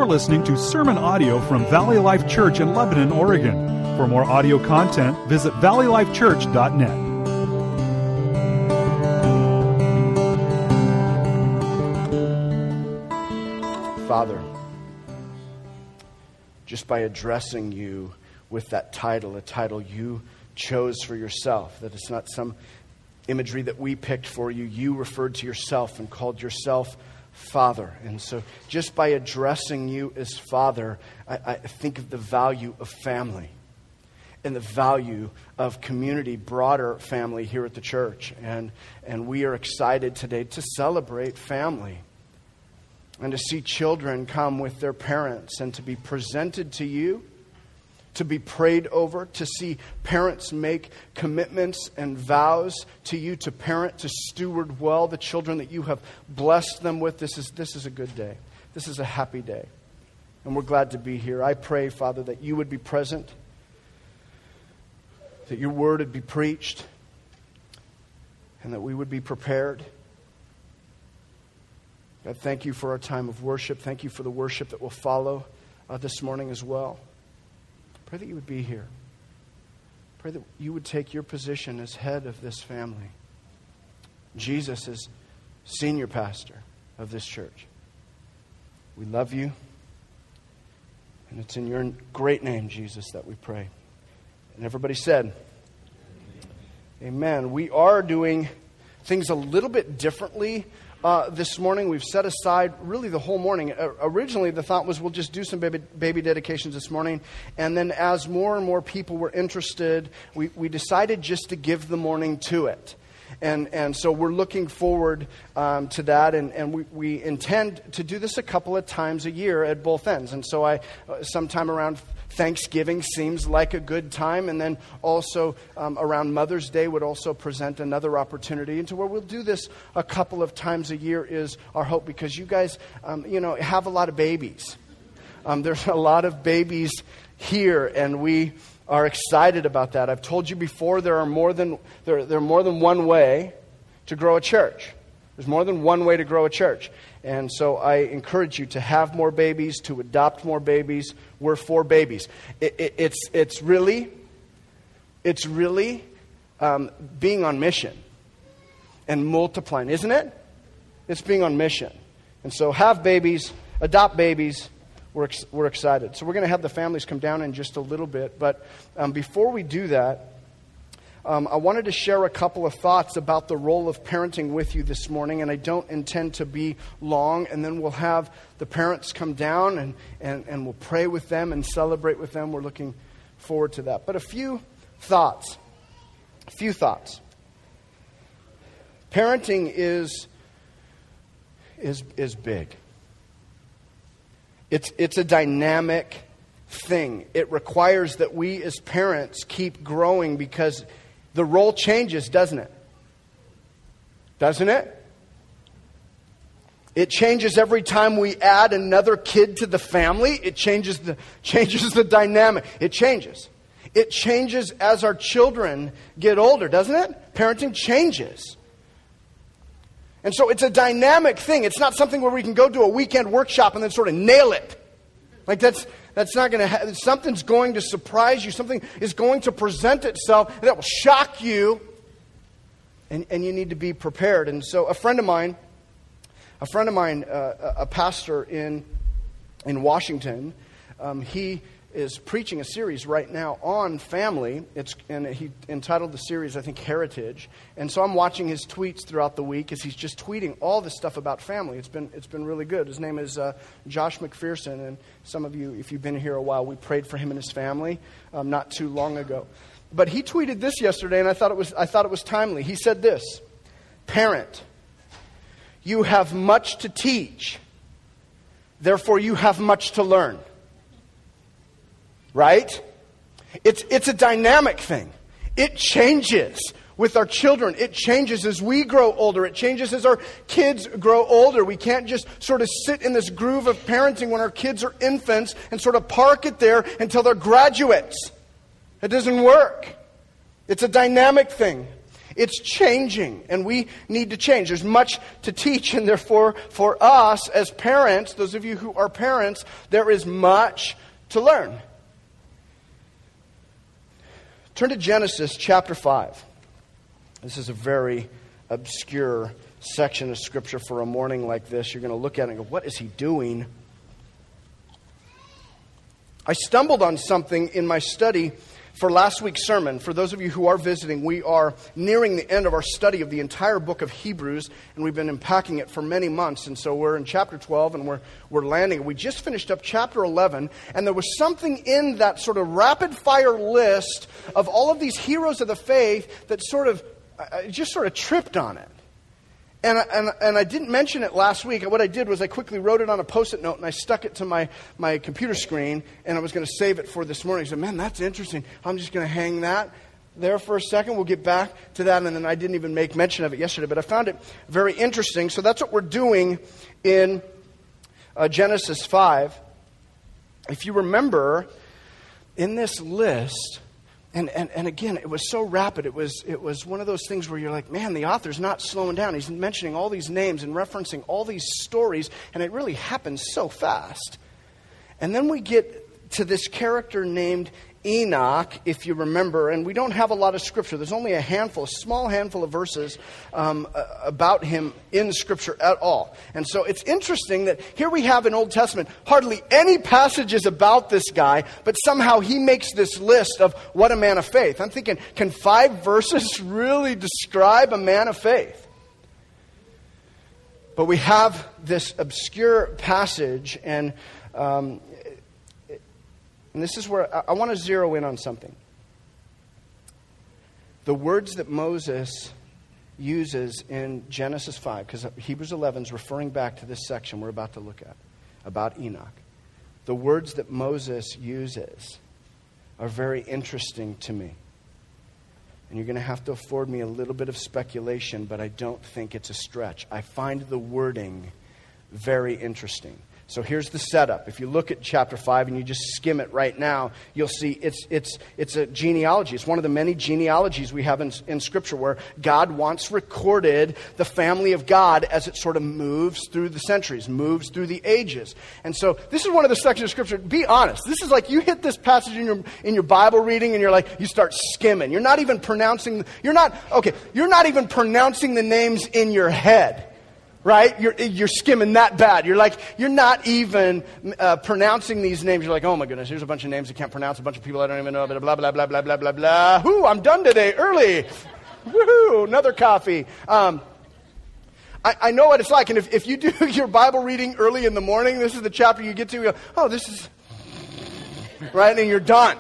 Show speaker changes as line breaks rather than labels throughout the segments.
You're listening to sermon audio from Valley Life Church in Lebanon, Oregon. For more audio content, visit valleylifechurch.net.
Father, just by addressing you with that title, a title you chose for yourself, that it's not some imagery that we picked for you. You referred to yourself and called yourself Father. And so just by addressing you as Father, I think of the value of family and the value of community, broader family here at the church. And we are excited today to celebrate family and to see children come with their parents and to be presented to you, to be prayed over, to see parents make commitments and vows to you to parent, to steward well the children that you have blessed them with. This is a good day. This is a happy day. And we're glad to be here. I pray, Father, that you would be present, that your word would be preached, and that we would be prepared. God, thank you for our time of worship. Thank you for the worship that will follow this morning as well. Pray that you would be here. Pray that you would take your position as head of this family. Jesus is senior pastor of this church. We love you. And it's in your great name, Jesus, that we pray. And everybody said, Amen. We are doing things a little bit differently this morning. We've set aside really the whole morning. Originally, the thought was we'll just do some baby dedications this morning. And then as more and more people were interested, we decided just to give the morning to it. And so we're looking forward to that. And we intend to do this a couple of times a year at both ends. And so sometime around Thanksgiving seems like a good time, and then also around Mother's Day would also present another opportunity. And to where we'll do this a couple of times a year is our hope, because you guys, have a lot of babies. There's a lot of babies here, and we are excited about that. I've told you before, there are more than one way to grow a church. There's more than one way to grow a church. And so I encourage you to have more babies, to adopt more babies. We're for babies. It's really being on mission and multiplying, isn't it? It's being on mission. And so have babies, adopt babies. We're excited. So we're going to have the families come down in just a little bit. But before we do that, I wanted to share a couple of thoughts about the role of parenting with you this morning, and I don't intend to be long, and then we'll have the parents come down and we'll pray with them and celebrate with them. We're looking forward to that. But a few thoughts. Parenting is big. It's a dynamic thing. It requires that we as parents keep growing, because the role changes, doesn't it? Doesn't it? It changes every time we add another kid to the family. It changes the dynamic. It changes. It changes as our children get older, doesn't it? Parenting changes. And so it's a dynamic thing. It's not something where we can go to a weekend workshop and then sort of nail it. Like that's not going to something's going to surprise you. Something is going to present itself that will shock you. And you need to be prepared. And so a friend of mine, a pastor in Washington, he is preaching a series right now on family. He entitled the series, I think, Heritage. And so I'm watching his tweets throughout the week as he's just tweeting all this stuff about family. It's been really good. His name is Josh McPherson, and some of you, if you've been here a while, we prayed for him and his family not too long ago. But he tweeted this yesterday, and I thought it was timely. He said this: "Parent, you have much to teach, therefore you have much to learn." Right? It's a dynamic thing. It changes with our children. It changes as we grow older. It changes as our kids grow older. We can't just sort of sit in this groove of parenting when our kids are infants and sort of park it there until they're graduates. It doesn't work. It's a dynamic thing. It's changing, and we need to change. There's much to teach, and therefore, for us as parents, those of you who are parents, there is much to learn. Turn to Genesis chapter 5. This is a very obscure section of Scripture for a morning like this. You're going to look at it and go, what is he doing? I stumbled on something in my study for last week's sermon. For those of you who are visiting, we are nearing the end of our study of the entire book of Hebrews, and we've been unpacking it for many months. And so we're in chapter 12, and we're landing. We just finished up chapter 11, and there was something in that sort of rapid-fire list of all of these heroes of the faith that just sort of tripped on it. And I didn't mention it last week. What I did was I quickly wrote it on a Post-it note and I stuck it to my computer screen, and I was going to save it for this morning. I said, man, that's interesting. I'm just going to hang that there for a second. We'll get back to that. And then I didn't even make mention of it yesterday, but I found it very interesting. So that's what we're doing in Genesis 5. If you remember, in this list, and again, it was so rapid. It was one of those things where you're like, man, the author's not slowing down. He's mentioning all these names and referencing all these stories, and it really happens so fast. And then we get to this character named Enoch, if you remember, and we don't have a lot of Scripture. There's only a small handful of verses about him in Scripture at all. And so it's interesting that here we have in Old Testament hardly any passages about this guy, but somehow he makes this list of what a man of faith. I'm thinking, can 5 verses really describe a man of faith? But we have this obscure passage, and this is where I want to zero in on something. The words that Moses uses in Genesis 5, because Hebrews 11 is referring back to this section we're about to look at, about Enoch. The words that Moses uses are very interesting to me. And you're going to have to afford me a little bit of speculation, but I don't think it's a stretch. I find the wording very interesting. So here's the setup. If you look at chapter 5 and you just skim it right now, you'll see it's a genealogy. It's one of the many genealogies we have in Scripture where God once recorded the family of God as it sort of moves through the centuries, moves through the ages. And so this is one of the sections of Scripture. Be honest. This is like you hit this passage in your Bible reading and you're like, you start skimming. You're not even pronouncing the names in your head. Right? You're skimming that bad. You're not even pronouncing these names. You're like, oh my goodness, here's a bunch of names I can't pronounce, a bunch of people I don't even know, blah, blah, blah, blah, blah, blah, blah, blah. Whoo, I'm done today, early. Woohoo, another coffee. I know what it's like, and if you do your Bible reading early in the morning, this is the chapter you get to, you go, oh, this is, right, and you're done.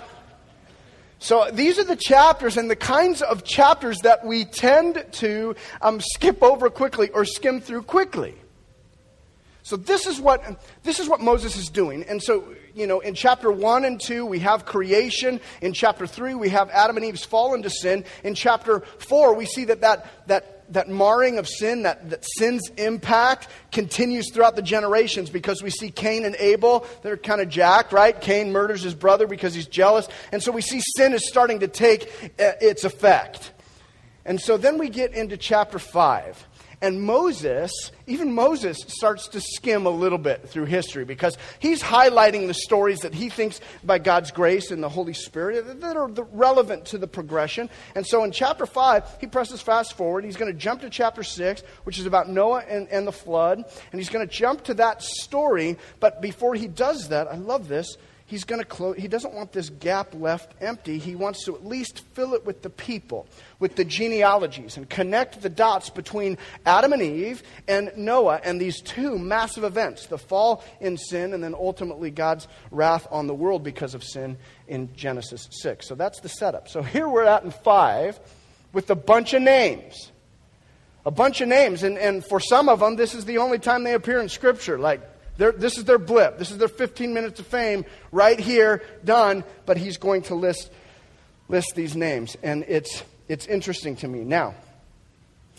So these are the chapters and the kinds of chapters that we tend to skip over quickly or skim through quickly. So this is what Moses is doing. And so, in chapter 1 and 2, we have creation. In chapter 3, we have Adam and Eve's fall into sin. In chapter 4, we see that marring of sin, that sin's impact continues throughout the generations because we see Cain and Abel. They're kind of jacked, right? Cain murders his brother because he's jealous. And so we see sin is starting to take its effect. And so then we get into chapter 5. And even Moses starts to skim a little bit through history because he's highlighting the stories that he thinks by God's grace and the Holy Spirit that are relevant to the progression. And so in chapter 5, he presses fast forward. He's going to jump to chapter 6, which is about Noah and the flood. And he's going to jump to that story. But before he does that, I love this, he's going to close. He doesn't want this gap left empty. He wants to at least fill it with the people, with the genealogies, and connect the dots between Adam and Eve and Noah and these two massive events, the fall in sin and then ultimately God's wrath on the world because of sin in Genesis 6. So that's the setup. So here we're at in 5 with a bunch of names. A bunch of names. And for some of them, this is the only time they appear in Scripture. Like, this is their blip. This is their 15 minutes of fame right here, done. But he's going to list these names. And it's interesting to me. Now,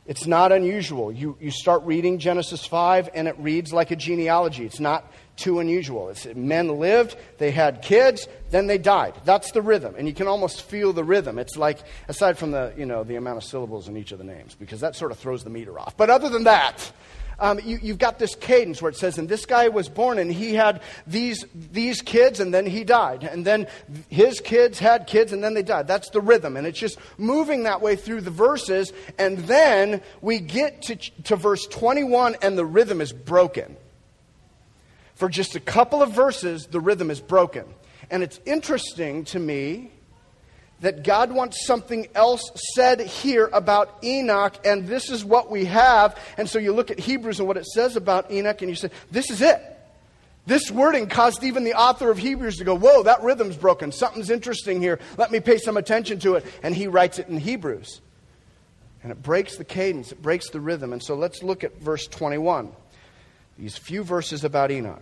It's not unusual. You start reading Genesis 5 and it reads like a genealogy. It's not too unusual. It's men lived, they had kids, then they died. That's the rhythm. And you can almost feel the rhythm. It's like, aside from the amount of syllables in each of the names, because that sort of throws the meter off. But other than that, you've got this cadence where it says, and this guy was born and he had these kids and then he died. And then his kids had kids and then they died. That's the rhythm. And it's just moving that way through the verses. And then we get to verse 21 and the rhythm is broken. For just a couple of verses, the rhythm is broken. And it's interesting to me that God wants something else said here about Enoch, and this is what we have. And so you look at Hebrews and what it says about Enoch, and you say, this is it. This wording caused even the author of Hebrews to go, whoa, that rhythm's broken. Something's interesting here. Let me pay some attention to it. And he writes it in Hebrews. And it breaks the cadence. It breaks the rhythm. And so let's look at verse 21. These few verses about Enoch.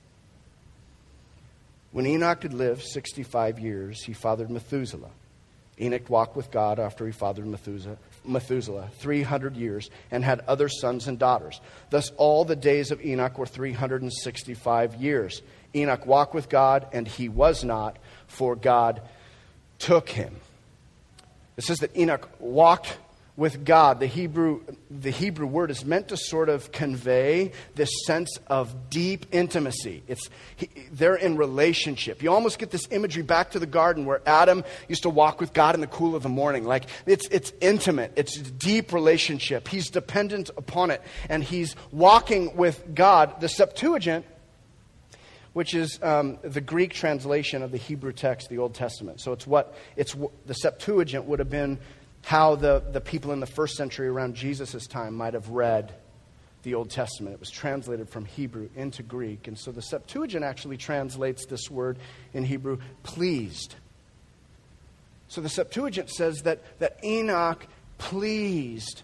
When Enoch had lived 65 years, he fathered Methuselah. Enoch walked with God after he fathered Methuselah 300 years and had other sons and daughters. Thus all the days of Enoch were 365 years. Enoch walked with God, and he was not, for God took him. It says that Enoch walked with God. The Hebrew word is meant to sort of convey this sense of deep intimacy. They're in relationship. You almost get this imagery back to the garden where Adam used to walk with God in the cool of the morning. Like it's intimate. It's a deep relationship. He's dependent upon it, and he's walking with God. The Septuagint, which is the Greek translation of the Hebrew text, the Old Testament. So the Septuagint would have been how the people in the first century around Jesus' time might have read the Old Testament. It was translated from Hebrew into Greek. And so the Septuagint actually translates this word in Hebrew, pleased. So the Septuagint says that Enoch pleased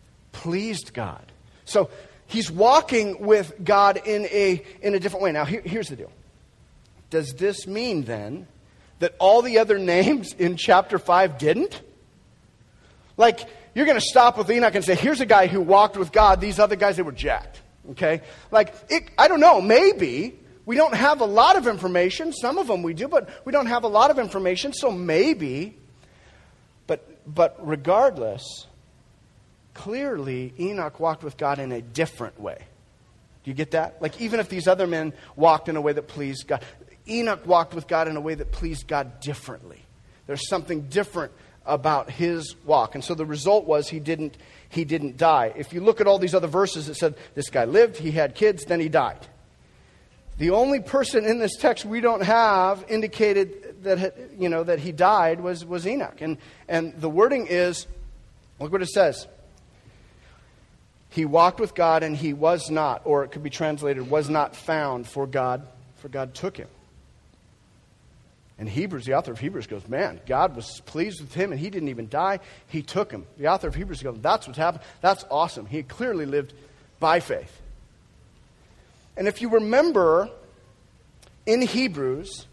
God. So he's walking with God in a different way. Now here's the deal. Does this mean then that all the other names in chapter 5 didn't? Like, you're going to stop with Enoch and say, here's a guy who walked with God. These other guys, they were jacked. Okay? Like, I don't know, maybe. We don't have a lot of information. Some of them we do, but we don't have a lot of information, so maybe. But regardless, clearly Enoch walked with God in a different way. Do you get that? Like, even if these other men walked in a way that pleased God, Enoch walked with God in a way that pleased God differently. There's something different about his walk. And so the result was he didn't die. If you look at all these other verses, it said this guy lived, he had kids, then he died. The only person in this text we don't have indicated that he died was Enoch. And the wording is, look what it says. He walked with God and he was not, or it could be translated, was not found, for God took him. And Hebrews, the author of Hebrews goes, man, God was pleased with him and he didn't even die. He took him. The author of Hebrews goes, that's what's happened. That's awesome. He clearly lived by faith. And if you remember, in Hebrews,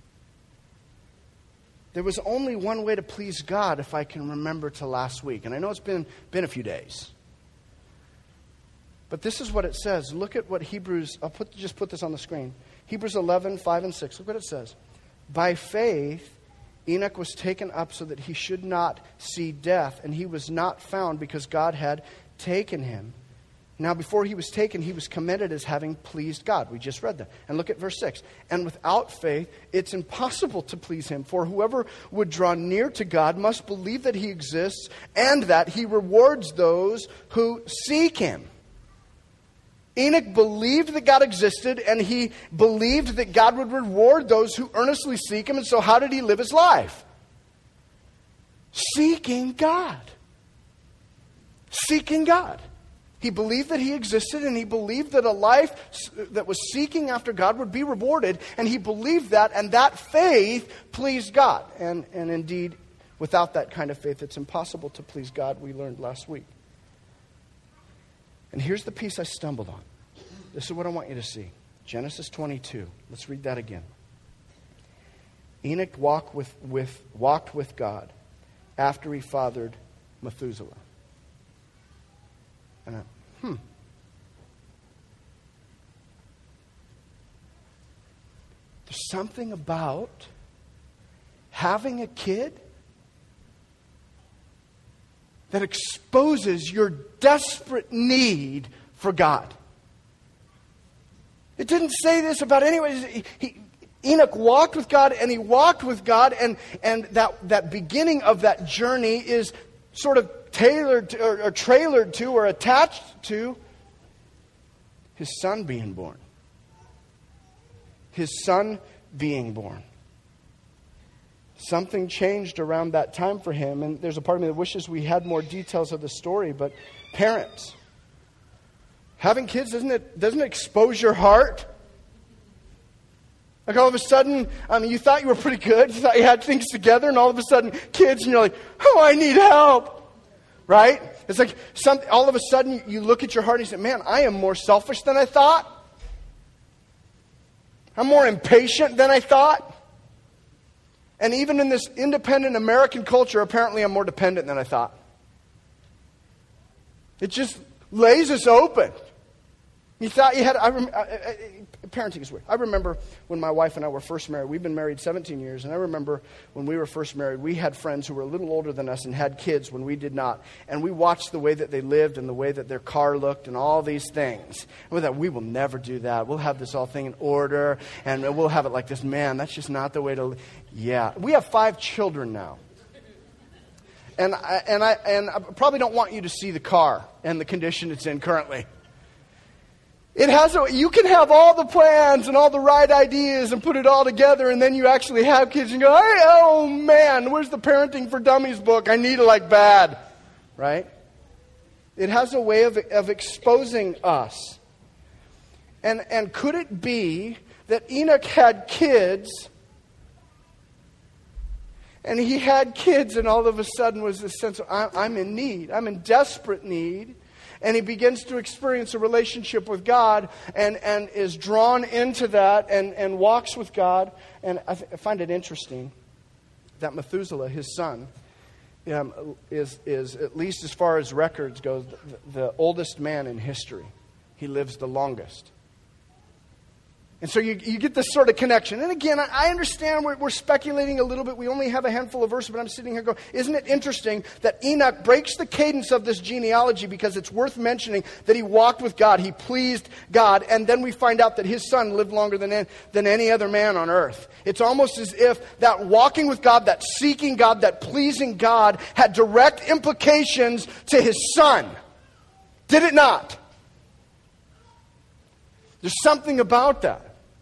there was only one way to please God, if I can remember, to last week. And I know it's been a few days. But this is what it says. Look at what Hebrews, just put this on the screen. Hebrews 11, 5 and 6. Look what it says. By faith, Enoch was taken up so that he should not see death, and he was not found because God had taken him. Now, before he was taken, he was commended as having pleased God. We just read that. And look at verse 6. And without faith, it's impossible to please him, for whoever would draw near to God must believe that he exists and that he rewards those who seek him. Enoch believed that God existed, and he believed that God would reward those who earnestly seek him. And so how did he live his life? Seeking God. Seeking God. He believed that he existed, and he believed that a life that was seeking after God would be rewarded. And he believed that, and that faith pleased God. And indeed, without that kind of faith, it's impossible to please God, we learned last week. And here's the piece I stumbled on. This is what I want you to see. Genesis 22. Let's read that again. Enoch walked with God after he fathered Methuselah. And there's something about having a kid that exposes your desperate need for God. It didn't say this about anyone. Enoch walked with God, and he walked with God, and that beginning of that journey is sort of tailored to, or trailered to or attached to his son being born. His son being born. Something changed around that time for him, and there's a part of me that wishes we had more details of the story, but parents, having kids, doesn't it expose your heart? Like all of a sudden, you thought you were pretty good, you thought you had things together, and all of a sudden, kids, and you're like, oh, I need help. Right? It's like all of a sudden you look at your heart and you say, man, I am more selfish than I thought. I'm more impatient than I thought. And even in this independent American culture, apparently I'm more dependent than I thought. It just lays us open. You thought you had... parenting is weird. I remember when my wife and I were first married. We've been married 17 years. And I remember when we were first married, we had friends who were a little older than us and had kids when we did not. And we watched the way that they lived and the way that their car looked and all these things. And we thought, we will never do that. We'll have this all thing in order. And we'll have it like this. Man, that's just not the way to live. Yeah. We have 5 children now. And I probably don't want you to see the car and the condition it's in currently. You can have all the plans and all the right ideas and put it all together, and then you actually have kids and go, hey, oh man, where's the Parenting for Dummies book? I need it like bad. Right? It has a way of exposing us. And could it be that Enoch had kids, and he had kids, and all of a sudden was this sense of, I'm in need. I'm in desperate need. And he begins to experience a relationship with God and is drawn into that and walks with God. And I find it interesting that Methuselah, his son, is at least as far as records go, the oldest man in history. He lives the longest. And so you get this sort of connection. And again, I understand we're speculating a little bit. We only have a handful of verses, but I'm sitting here going, isn't it interesting that Enoch breaks the cadence of this genealogy because it's worth mentioning that he walked with God, he pleased God, and then we find out that his son lived longer than any other man on earth. It's almost as if that walking with God, that seeking God, that pleasing God had direct implications to his son. Did it not? There's something about that.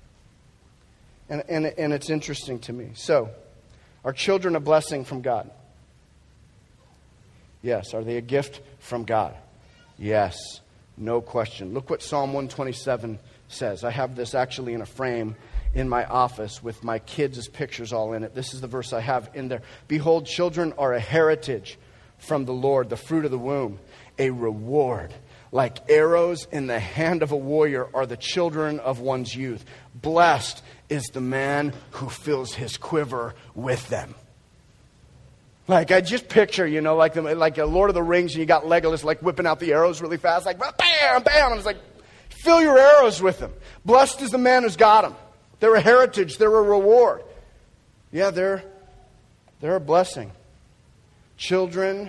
And it's interesting to me. So, are children a blessing from God? Yes. Are they a gift from God? Yes. No question. Look what Psalm 127 says. I have this actually in a frame in my office with my kids' pictures all in it. This is the verse I have in there. Behold, children are a heritage from the Lord, the fruit of the womb, a reward. Like arrows in the hand of a warrior are the children of one's youth. Blessed is the man who fills his quiver with them. Like I just picture, like a Lord of the Rings, and you got Legolas like whipping out the arrows really fast, like bam, bam. And it's like, fill your arrows with them. Blessed is the man who's got them. They're a heritage. They're a reward. Yeah, they're a blessing. Children,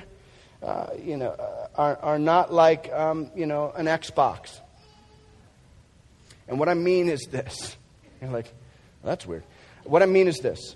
are not like, an Xbox. And what I mean is this. You're like, well, that's weird. What I mean is this.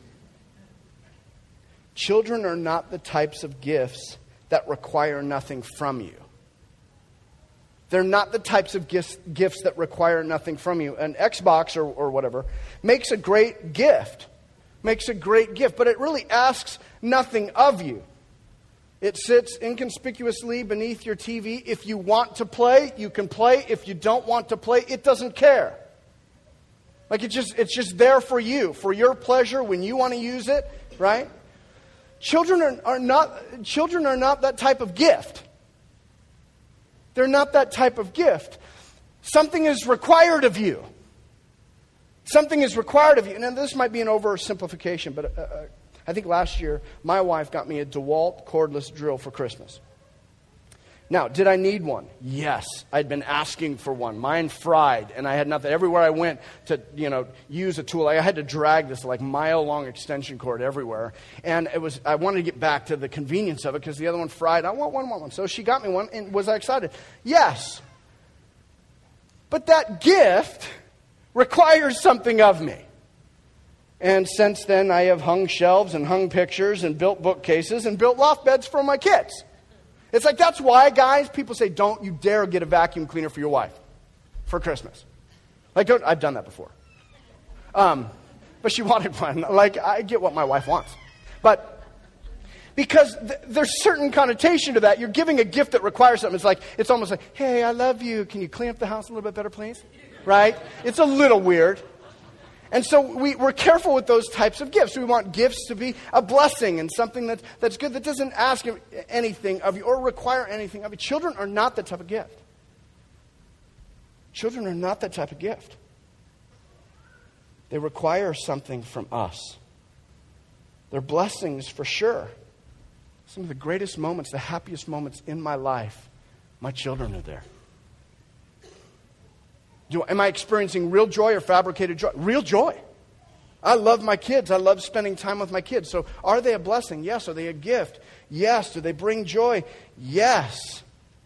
Children are not the types of gifts that require nothing from you. They're not the types of gifts that require nothing from you. An Xbox or whatever makes a great gift. But it really asks nothing of you. It sits inconspicuously beneath your TV. If you want to play, you can play. If you don't want to play, it doesn't care. Like it's just there for you, for your pleasure when you want to use it, right? Children are not that type of gift. They're not that type of gift. Something is required of you. Something is required of you. And this might be an oversimplification, but I think last year my wife got me a DeWalt cordless drill for Christmas. Now, did I need one? Yes. I'd been asking for one. Mine fried, and I had nothing. Everywhere I went to, use a tool, I had to drag this mile-long extension cord everywhere. And I wanted to get back to the convenience of it because the other one fried. I want one. So she got me one, and was I excited? Yes. But that gift requires something of me. And since then, I have hung shelves and hung pictures and built bookcases and built loft beds for my kids. It's that's why, guys, people say, don't you dare get a vacuum cleaner for your wife for Christmas. I've done that before. But she wanted one. I get what my wife wants. But because there's certain connotation to that. You're giving a gift that requires something. It's almost like, hey, I love you. Can you clean up the house a little bit better, please? Right? It's a little weird. And so we're careful with those types of gifts. We want gifts to be a blessing and something that's good, that doesn't ask anything of you or require anything of you. Children are not that type of gift. Children are not that type of gift. They require something from us. They're blessings for sure. Some of the greatest moments, the happiest moments in my life, my children are there. Am I experiencing real joy or fabricated joy? Real joy. I love my kids. I love spending time with my kids. So are they a blessing? Yes. Are they a gift? Yes. Do they bring joy? Yes.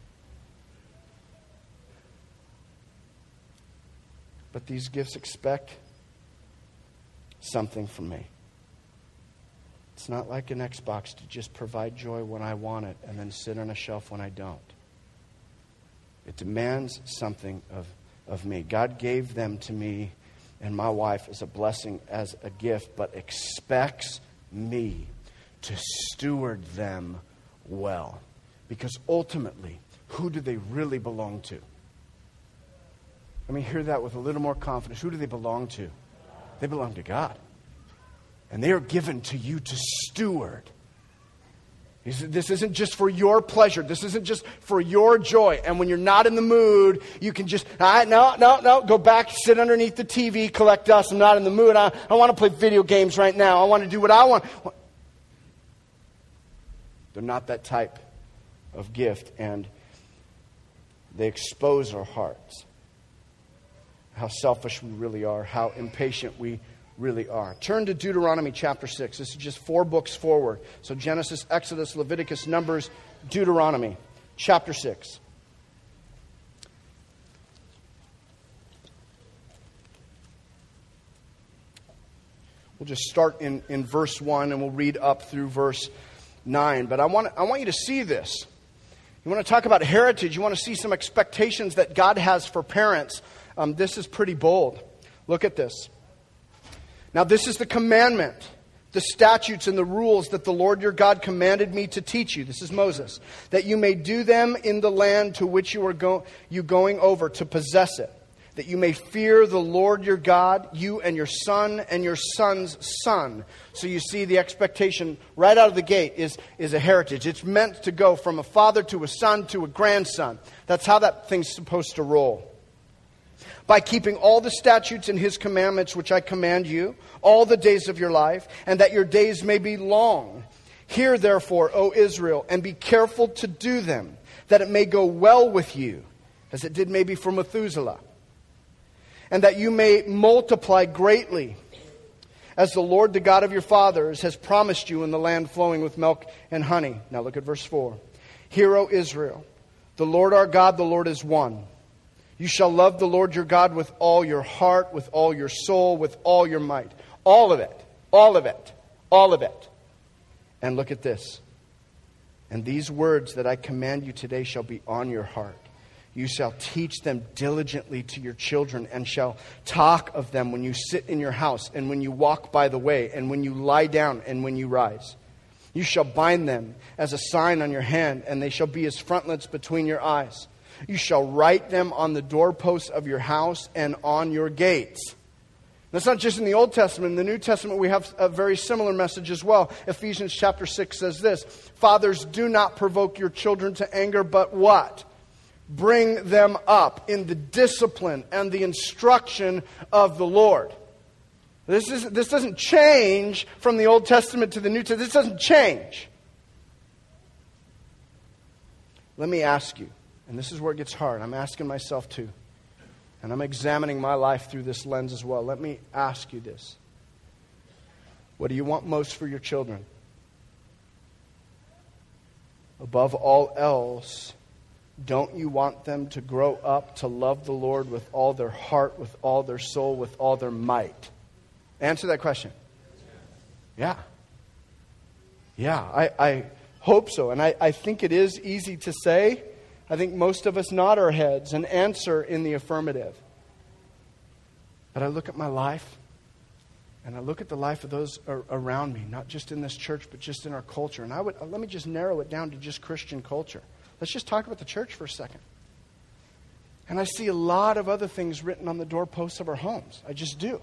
But these gifts expect something from me. It's not like an Xbox to just provide joy when I want it and then sit on a shelf when I don't. It demands something of me. God gave them to me and my wife as a blessing, as a gift, but expects me to steward them well. Because ultimately, who do they really belong to? Let me hear that with a little more confidence. Who do they belong to? They belong to God. And they are given to you to steward. This isn't just for your pleasure. This isn't just for your joy. And when you're not in the mood, you can just, no, go back, sit underneath the TV, collect dust. I'm not in the mood. I want to play video games right now. I want to do what I want. They're not that type of gift. And they expose our hearts. How selfish we really are. How impatient we really are. Turn to Deuteronomy chapter 6. This is just 4 books forward. So Genesis, Exodus, Leviticus, Numbers, Deuteronomy chapter 6. We'll just start in verse 1 and we'll read up through verse 9. But I want you to see this. You want to talk about heritage. You want to see some expectations that God has for parents. This is pretty bold. Look at this. Now this is the commandment, the statutes and the rules that the Lord your God commanded me to teach you. This is Moses. That you may do them in the land to which you are going over to possess it. That you may fear the Lord your God, you and your son and your son's son. So you see the expectation right out of the gate is a heritage. It's meant to go from a father to a son to a grandson. That's how that thing's supposed to roll. By keeping all the statutes and his commandments which I command you, all the days of your life, and that your days may be long. Hear therefore, O Israel, and be careful to do them, that it may go well with you, as it did maybe for Methuselah, and that you may multiply greatly, as the Lord, the God of your fathers, has promised you in the land flowing with milk and honey. Now look at verse 4. Hear, O Israel, the Lord our God, the Lord is one. You shall love the Lord your God with all your heart, with all your soul, with all your might. All of it. All of it. All of it. And look at this. And these words that I command you today shall be on your heart. You shall teach them diligently to your children and shall talk of them when you sit in your house and when you walk by the way and when you lie down and when you rise. You shall bind them as a sign on your hand and they shall be as frontlets between your eyes. You shall write them on the doorposts of your house and on your gates. That's not just in the Old Testament. In the New Testament, we have a very similar message as well. Ephesians chapter 6 says this. Fathers, do not provoke your children to anger, but what? Bring them up in the discipline and the instruction of the Lord. This doesn't change from the Old Testament to the New Testament. This doesn't change. let me ask you, and this is where it gets hard. I'm asking myself too. And I'm examining my life through this lens as well. Let me ask you this. What do you want most for your children? Above all else, don't you want them to grow up to love the Lord with all their heart, with all their soul, with all their might? Answer that question. Yeah. Yeah, I hope so. And I think it is easy to say. I think most of us nod our heads and answer in the affirmative. But I look at my life, and I look at the life of those around me, not just in this church, but just in our culture. And let me just narrow it down to just Christian culture. Let's just talk about the church for a second. And I see a lot of other things written on the doorposts of our homes. I just do.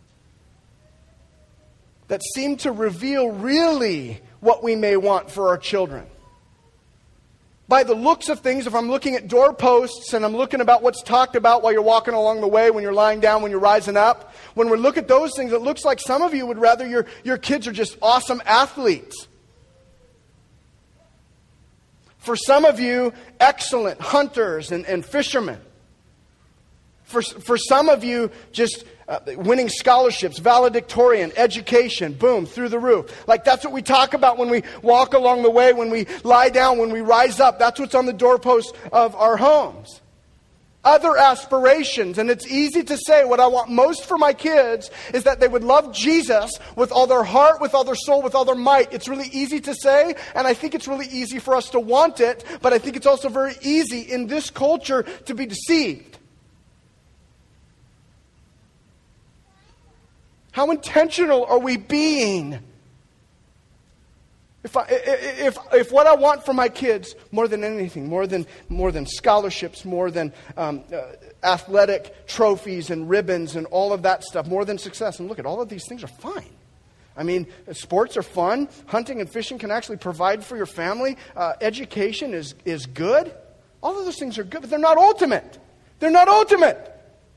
That seem to reveal really what we may want for our children. By the looks of things, if I'm looking at doorposts and I'm looking about what's talked about while you're walking along the way, when you're lying down, when you're rising up, when we look at those things, it looks like some of you would rather your kids are just awesome athletes. For some of you, excellent hunters and fishermen. For some of you, just winning scholarships, valedictorian, education, boom, through the roof. Like that's what we talk about when we walk along the way, when we lie down, when we rise up. That's what's on the doorposts of our homes. Other aspirations, and it's easy to say what I want most for my kids is that they would love Jesus with all their heart, with all their soul, with all their might. It's really easy to say, and I think it's really easy for us to want it, but I think it's also very easy in this culture to be deceived. How intentional are we being? If what I want for my kids, more than anything, more than scholarships, more than athletic trophies and ribbons and all of that stuff, more than success. And look, at all of these things are fine. I mean, sports are fun. Hunting and fishing can actually provide for your family. Education is good. All of those things are good, but they're not ultimate. They're not ultimate.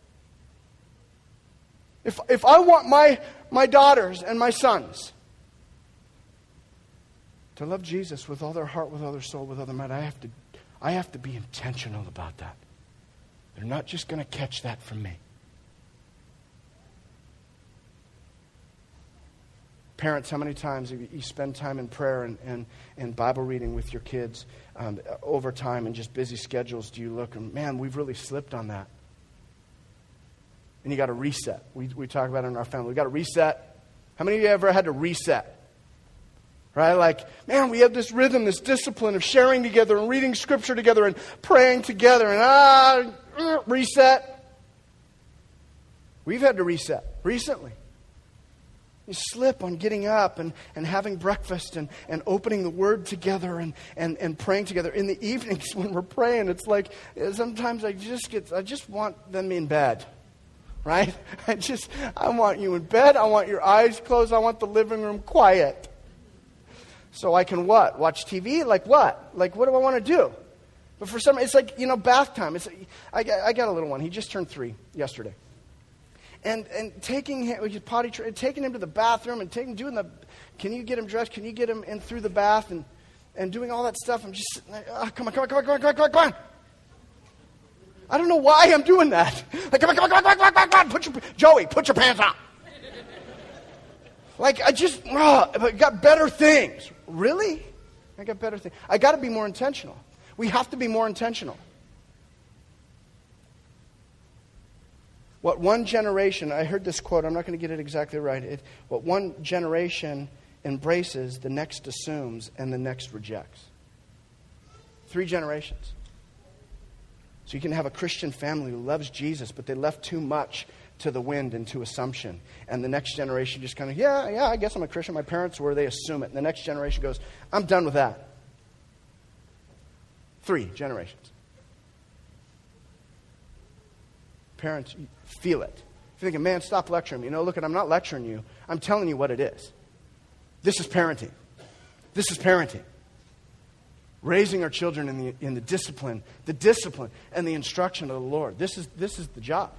If I want my daughters and my sons to love Jesus with all their heart, with all their soul, with all their might, I have to be intentional about that. They're not just going to catch that from me. Parents, how many times you spend time in prayer and Bible reading with your kids over time and just busy schedules, do you look and, man, we've really slipped on that. And you got to reset. We talk about it in our family. We got to reset. How many of you ever had to reset? Right? Like, man, we have this rhythm, this discipline of sharing together and reading scripture together and praying together and reset. We've had to reset recently. You slip on getting up and having breakfast and opening the Word together and praying together. In the evenings when we're praying, it's like sometimes I just want them in bed. Right? I want you in bed. I want your eyes closed. I want the living room quiet. So I can what? Watch TV? Like what? Like what do I want to do? But for some, it's like, bath time. I got a little one. He just turned 3 yesterday. And taking him, taking him to the bathroom and can you get him dressed? Can you get him in through the bath and doing all that stuff? I'm just sitting there, come on. I don't know why I'm doing that. Like, come on. Joey, put your pants on. Like, I got better things. Really? I got better things. I got to be more intentional. We have to be more intentional. What one generation, I heard this quote, I'm not going to get it exactly right. What one generation embraces, the next assumes, and the next rejects. 3 generations. So you can have a Christian family who loves Jesus, but they left too much to the wind and to assumption. And the next generation just kind of, yeah, I guess I'm a Christian. My parents were, they assume it. And the next generation goes, I'm done with that. 3 generations. Parents, feel it. If you're thinking, man, stop lecturing me. Look, I'm not lecturing you. I'm telling you what it is. This is parenting. This is parenting. Raising our children in the discipline and the instruction of the Lord. This is the job.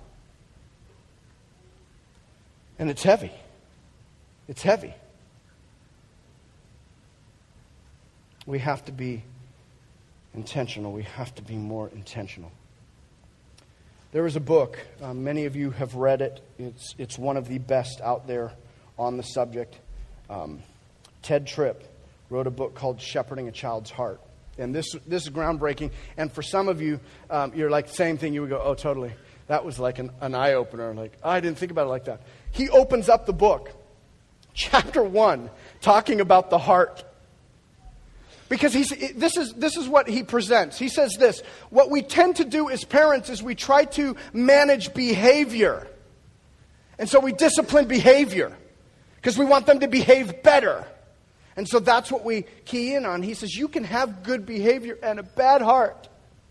And it's heavy. It's heavy. We have to be Intentional. We have to be more intentional. There is a book. Many of you have read it. It's one of the best out there on the subject. Ted Tripp wrote a book called Shepherding a Child's Heart. And this is groundbreaking. And for some of you, you're like, same thing. You would go, oh, totally. That was like an eye-opener. Like, I didn't think about it like that. He opens up the book, chapter 1, talking about the heart. Because this is what he presents. He says this: what we tend to do as parents is we try to manage behavior. And so we discipline behavior because we want them to behave better. And so that's what we key in on. He says you can have good behavior and a bad heart.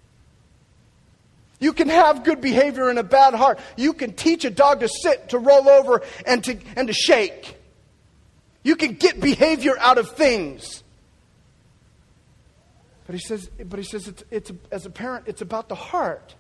You can have good behavior and a bad heart. You can teach a dog to sit, to roll over, and to shake. You can get behavior out of things. But he says it's as a parent, it's about the heart.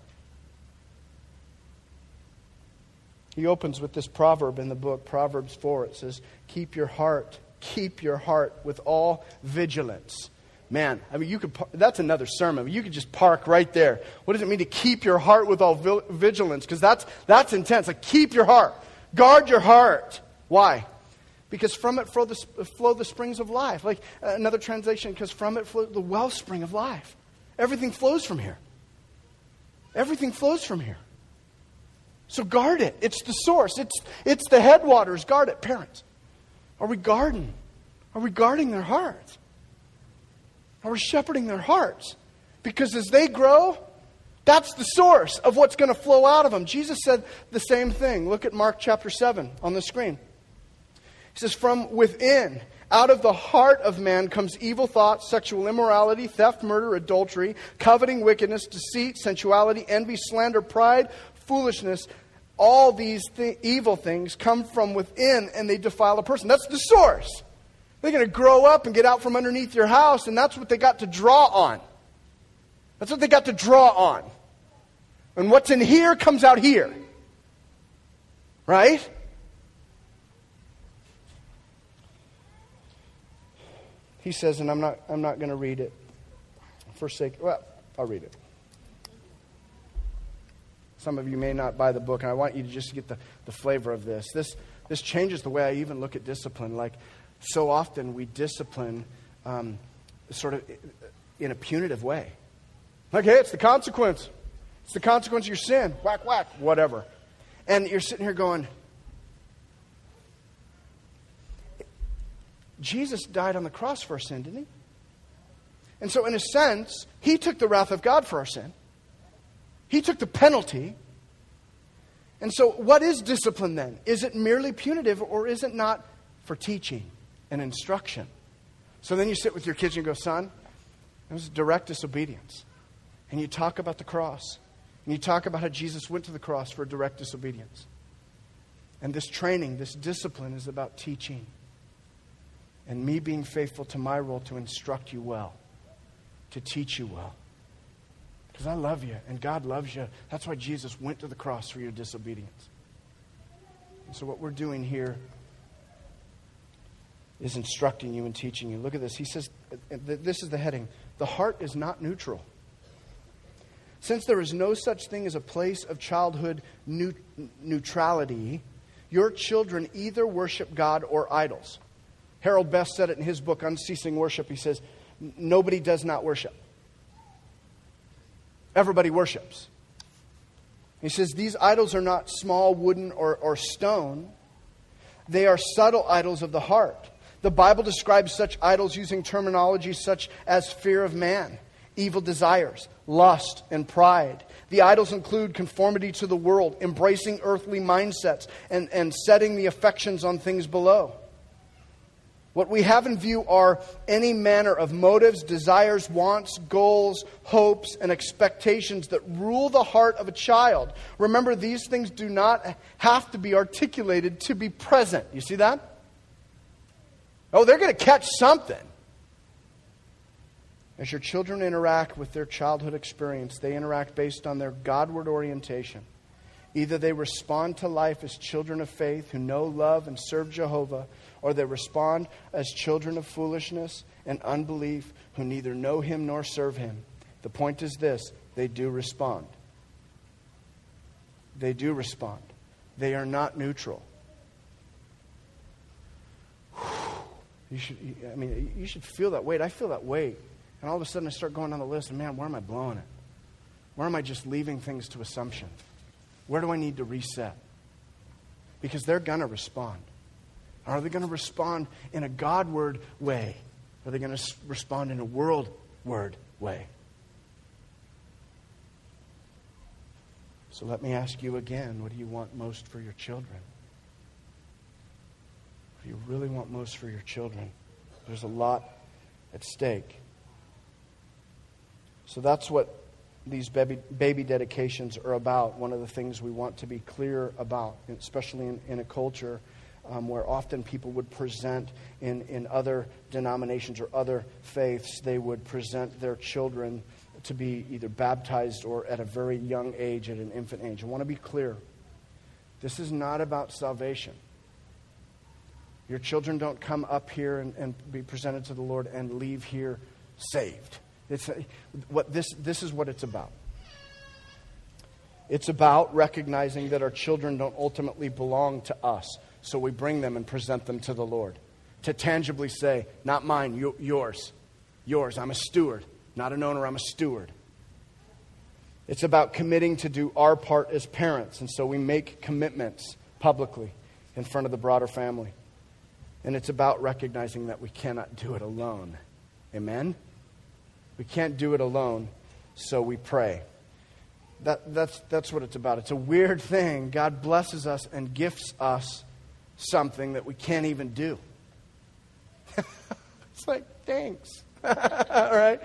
He opens with this proverb in the book, Proverbs 4. It says, keep your heart with all vigilance. Man, I mean, that's another sermon. You could just park right there. What does it mean to keep your heart with all vigilance? Because that's intense. Like, keep your heart. Guard your heart. Why? Because from it flow the springs of life. Like another translation, because from it flow the wellspring of life. Everything flows from here. Everything flows from here. So guard it. It's the source. It's the headwaters. Guard it. Parents, are we guarding? Are we guarding their hearts? Are we shepherding their hearts? Because as they grow, that's the source of what's going to flow out of them. Jesus said the same thing. Look at Mark chapter 7 on the screen. He says, from within, out of the heart of man comes evil thoughts, sexual immorality, theft, murder, adultery, coveting, wickedness, deceit, sensuality, envy, slander, pride, foolishness. All these evil things come from within and they defile a person. That's the source. They're going to grow up and get out from underneath your house, and that's what they got to draw on. That's what they got to draw on. And what's in here comes out here. Right? He says, and I'm not going to read it for sake. Well, I'll read it. Some of you may not buy the book, and I want you to just get the flavor of this. This changes the way I even look at discipline. Like, so often we discipline sort of in a punitive way. Like, hey, it's the consequence. It's the consequence of your sin. Whack, whack, whatever. And you're sitting here going, Jesus died on the cross for our sin, didn't he? And so in a sense, he took the wrath of God for our sin. He took the penalty. And so what is discipline then? Is it merely punitive, or is it not for teaching and instruction? So then you sit with your kids and you go, son, it was direct disobedience. And you talk about the cross. And you talk about how Jesus went to the cross for direct disobedience. And this training, this discipline is about teaching. And me being faithful to my role to instruct you well. To teach you well. Because I love you and God loves you. That's why Jesus went to the cross for your disobedience. And so what we're doing here is instructing you and teaching you. Look at this. He says, this is the heading. The heart is not neutral. Since there is no such thing as a place of childhood neutrality, your children either worship God or idols. Harold Best said it in his book, Unceasing Worship. He says, nobody does not worship. Everybody worships. He says, these idols are not small wooden or stone. They are subtle idols of the heart. The Bible describes such idols using terminology such as fear of man, evil desires, lust, and pride. The idols include conformity to the world, embracing earthly mindsets, and setting the affections on things below. What we have in view are any manner of motives, desires, wants, goals, hopes, and expectations that rule the heart of a child. Remember, these things do not have to be articulated to be present. You see that? Oh, they're going to catch something. As your children interact with their childhood experience, they interact based on their Godward orientation. Either they respond to life as children of faith who know, love, and serve Jehovah, or they respond as children of foolishness and unbelief who neither know Him nor serve Him. The point is this: they do respond. They do respond. They are not neutral. You should feel that weight. I feel that weight. And all of a sudden I start going down the list, and man, where am I blowing it? Where am I just leaving things to assumption? Where do I need to reset? Because they're going to respond. Are they going to respond in a God-word way? Are they going to respond in a world-word way? So let me ask you again, what do you want most for your children? What do you really want most for your children? There's a lot at stake. So that's what these baby dedications are about. One of the things we want to be clear about, especially in a culture where often people would present in other denominations or other faiths, they would present their children to be either baptized or at a very young age, at an infant age. I want to be clear. This is not about salvation. Your children don't come up here and be presented to the Lord and leave here saved. This is what it's about. It's about recognizing that our children don't ultimately belong to us. So we bring them and present them to the Lord. To tangibly say, not mine, yours. Yours, I'm a steward. Not an owner, I'm a steward. It's about committing to do our part as parents. And so we make commitments publicly in front of the broader family. And it's about recognizing that we cannot do it alone. Amen? We can't do it alone, so we pray. That's what it's about. It's a weird thing. God blesses us and gifts us something that we can't even do. It's like, thanks. All right?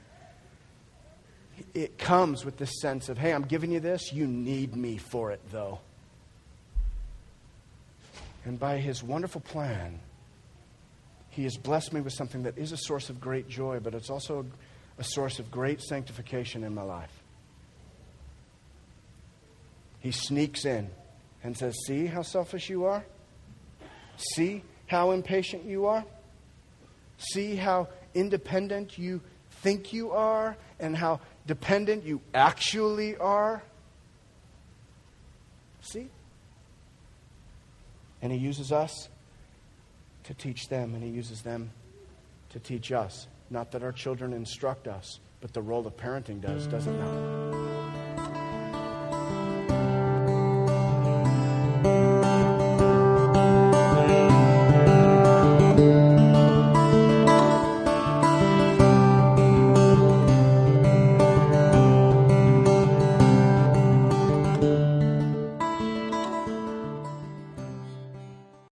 It comes with this sense of, hey, I'm giving you this. You need me for it, though. And by His wonderful plan, He has blessed me with something that is a source of great joy, but it's also a source of great sanctification in my life. He sneaks in and says, see how selfish you are? See how impatient you are? See how independent you think you are and how dependent you actually are? See? And He uses us to teach them, and He uses them to teach us. Not that our children instruct us, but the role of parenting does, doesn't it?